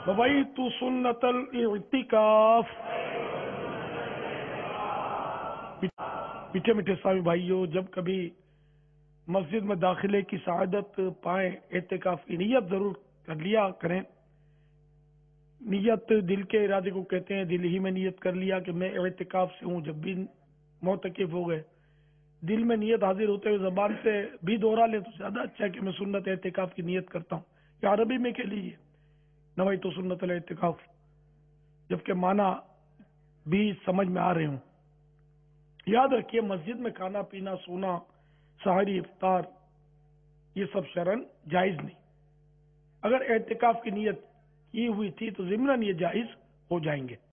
वही तू सुन्नतल इतिकाफ। मीठे मीठे इस्लामी भाइयों, जब कभी मस्जिद में दाखिले की सआदत पाए, एतिकाफ की नीयत जरूर कर लिया करें। नीयत दिल के इरादे को कहते हैं। दिल ही में नीयत कर लिया कि मैं एतिकाफ से हूँ। जब भी मोतकिफ हो गए, दिल में नीयत हाजिर होते हुए जबान से भी दोहरा ले तो ज्यादा अच्छा है कि मैं सुन्नत एतिकाफ की नीयत करता हूँ। या अरबी में कह लीजिए नवई तो सुन्नत एतिकाफ, जबकि माना भी समझ में आ रहे हूँ। याद रखिए, मस्जिद में खाना पीना, सोना, सहरी, इफ्तार, ये सब शरन जायज नहीं। अगर एतिकाफ की नीयत की हुई थी तो ज़िम्नन ये जायज हो जाएंगे।